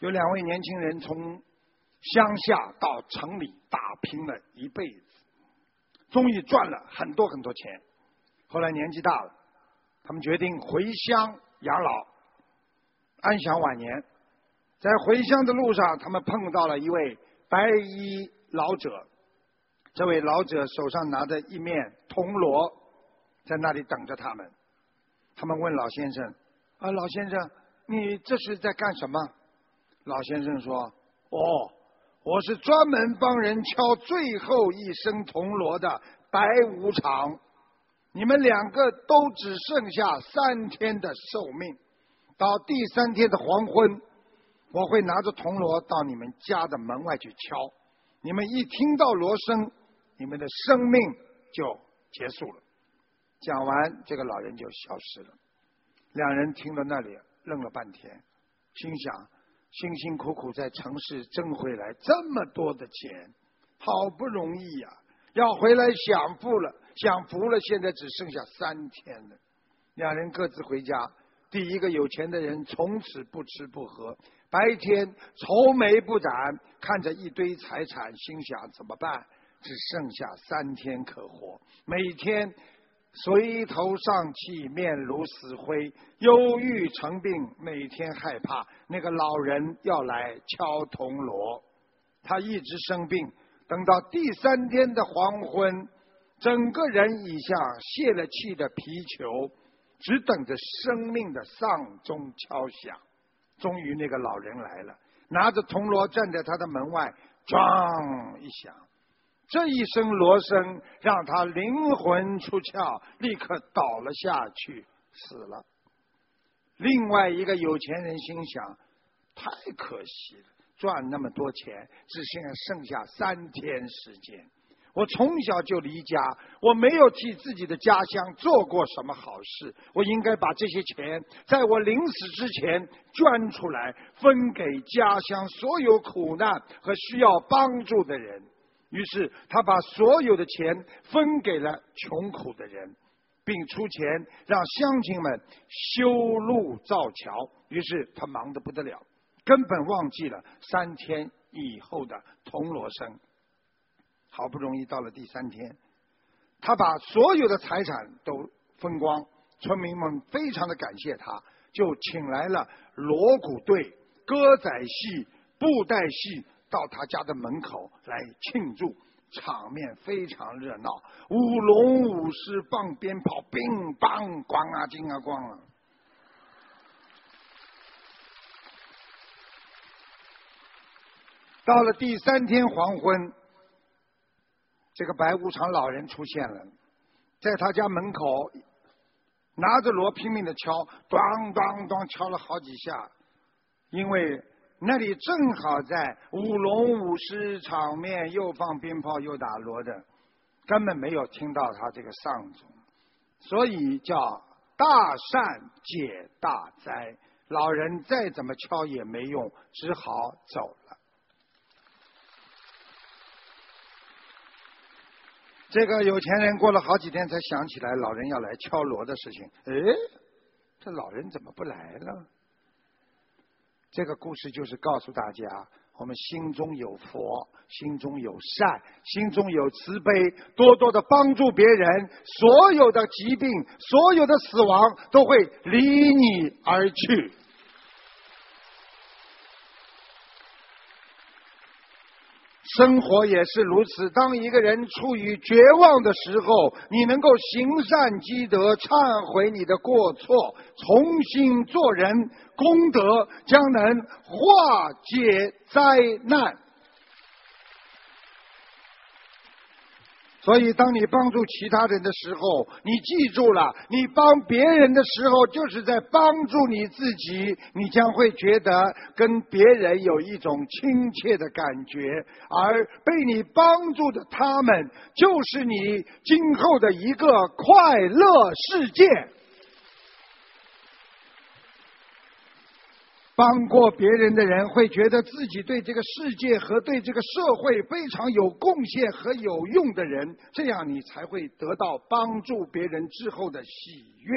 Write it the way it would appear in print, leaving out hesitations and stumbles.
有2位年轻人从乡下到城里打拼了一辈子，终于赚了很多很多钱。后来年纪大了，他们决定回乡养老，安享晚年。在回乡的路上，他们碰到了一位白衣老者。这位老者手上拿着一面铜锣，在那里等着他们。他们问老先生：“老先生，你这是在干什么？”老先生说：“我是专门帮人敲最后一声铜锣的白无常。你们2个都只剩下3天的寿命，到第3天的黄昏，我会拿着铜锣到你们家的门外去敲。你们一听到锣声，你们的生命就结束了。”讲完，这个老人就消失了。2人听到那里愣了半天，心想：辛辛苦苦在城市挣回来这么多的钱，好不容易呀，要回来享福了，现在只剩下3天了。2人各自回家。第一个有钱的人从此不吃不喝，白天愁眉不展，看着一堆财产，心想怎么办？只剩下3天可活，每天垂头丧气，面如死灰，忧郁成病，每天害怕那个老人要来敲铜锣。他一直生病，等到第3天的黄昏，整个人已像泄了气的皮球，只等着生命的丧钟敲响。终于那个老人来了，拿着铜锣站在他的门外，咣一响。这一声锣声让他灵魂出窍，立刻倒了下去，死了。另外一个有钱人心想：太可惜了，赚那么多钱，只剩下3天时间。我从小就离家，我没有替自己的家乡做过什么好事，我应该把这些钱在我临死之前捐出来，分给家乡所有苦难和需要帮助的人。于是他把所有的钱分给了穷苦的人，并出钱让乡亲们修路造桥。于是他忙得不得了，根本忘记了3天以后的铜锣声。好不容易到了第3天，他把所有的财产都分光，村民们非常的感谢他，就请来了锣鼓队、歌仔戏、布袋戏到他家的门口来庆祝，场面非常热闹，舞龙舞狮，放鞭炮，乒乓咣啊金啊咣啊。到了第3天黄昏，这个白无常老人出现了，在他家门口拿着锣拼命的敲，咚咚咚敲了好几下，因为那里正好在舞龙舞狮场面，又放鞭炮又打锣的，根本没有听到他这个丧钟，所以叫大善解大灾。老人再怎么敲也没用，只好走了。这个有钱人过了好几天才想起来老人要来敲锣的事情。这老人怎么不来了？这个故事就是告诉大家，我们心中有佛，心中有善，心中有慈悲，多多的帮助别人，所有的疾病，所有的死亡都会离你而去。生活也是如此，当一个人处于绝望的时候，你能够行善积德，忏悔你的过错，重新做人，功德将能化解灾难。所以当你帮助其他人的时候，你记住了，你帮别人的时候就是在帮助你自己，你将会觉得跟别人有一种亲切的感觉，而被你帮助的他们就是你今后的一个快乐世界。帮过别人的人会觉得自己对这个世界和对这个社会非常有贡献和有用的人，这样你才会得到帮助别人之后的喜悦。